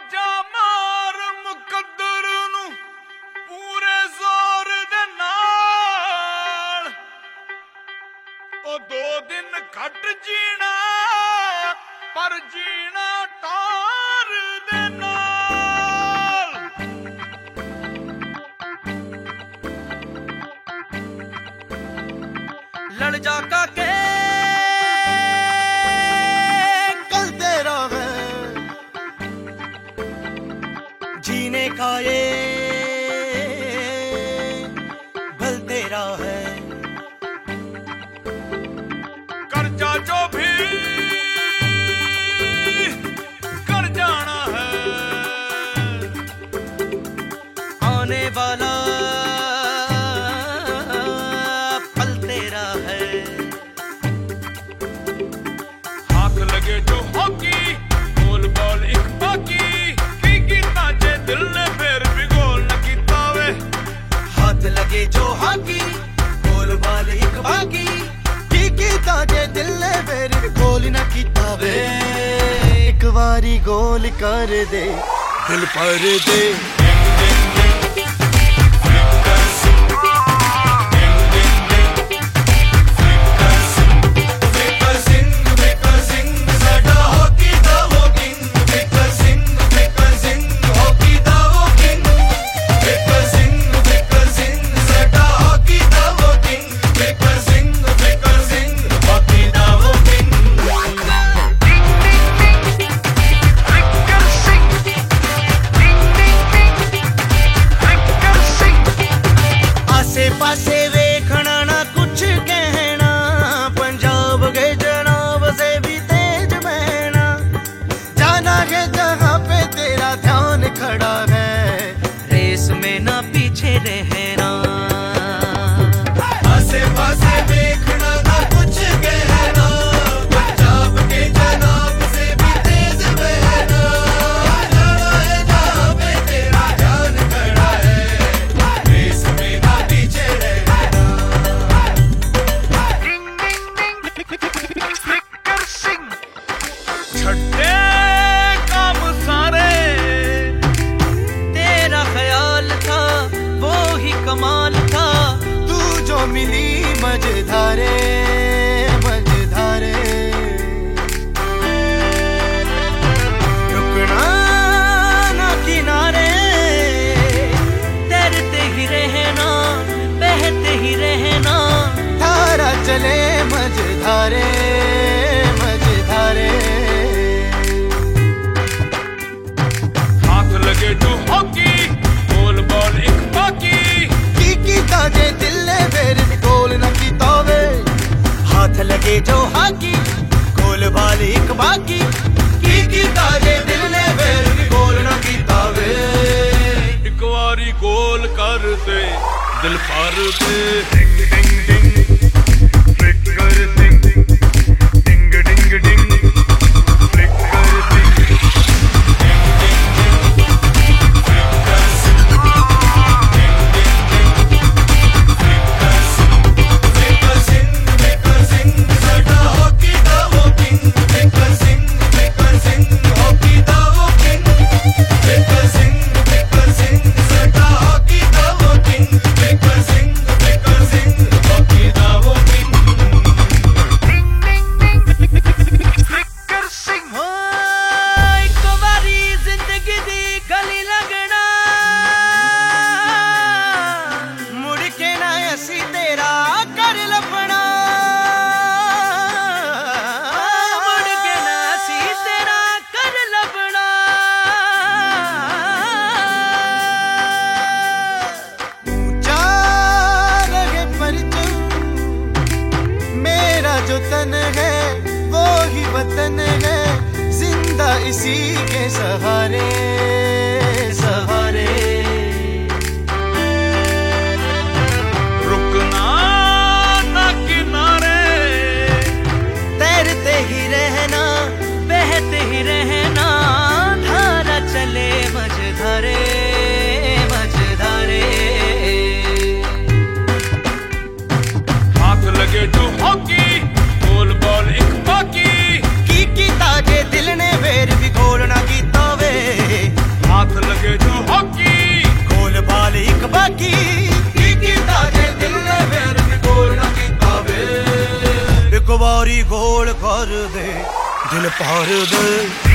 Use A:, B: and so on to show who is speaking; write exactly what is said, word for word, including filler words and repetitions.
A: बाजा मार मुकद्दर नू पूरे जोर दे नाल ओ दो दिन घट जीना पर जीना तार दे नाल।
B: लड़ जा का के कल तेरा है जीने का ये भल तेरा है।
A: कर्जा जो भी कर जाना है
B: आने वाला पल तेरा है।
A: हाथ लगे जो हॉकी गोल बॉल एक बाकी की कीता जे दिल ने फिर भी गोल न कीता वे।
B: हाथ लगे जो हॉकी गोल बॉल एक बाकी की कीता जे दिल ने फिर भी गोल न कीता वे। एक बारी गोल कर दे दिल पर दे। पासे वेखना ना कुछ कहना पंजाब के जनाब से भी तेज बहना जाना है जहाँ पे तेरा ध्यान खड़ा है रेस में ना पीछे रहना। आसे पासे वेखना ना कुछ कहना पंजाब के जनाब से भी तेज बहना जाना है जहाँ पे तेरा ध्यान खड़ा है रेस में ना पीछे
A: छड्डे काम सारे
B: तेरा ख्याल था वो ही कमाल था। तू जो मिली मझधारे मझधारे रुकना ना किनारे तैरते ही रहना बहते ही रहना धारा चले मझधारे मझधारे।
A: हाथ लगे जो हॉकी गोल बॉल एक बाकी
B: की कीता जे दिल ने फिर भी गोल न कीता वे। हाथ लगे जो हॉकी गोल बॉल एक बाकी की कीता जे दिल ने फिर भी गोल न कीता वे।
A: एक बारी गोल कर दे दिल पर दे। डिंग डिंग डिंग फ्लिकर सिंग डिंग डिंग डिंग फ्लिकर सिंग
B: जो तन है वो ही वतन है जिंदा इसी के सहारे सहारे।
A: रुकना ना किनारे
B: तैरते ही रहना बहते ही रहना धारा चले मझधारे मझधारे।
A: हाथ लगे जो हॉकी गोल बॉल एक बाकी
B: की कीता जे दिल ने फिर भी गोल ना कीता वे। दिल पार दे।